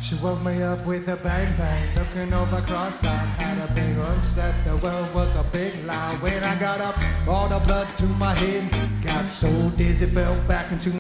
She woke me up with a bang bang, looking over cross-eyed. Had a big hunch that the world was a big lie. When I got up, all the blood to my head, got so dizzy, fell back into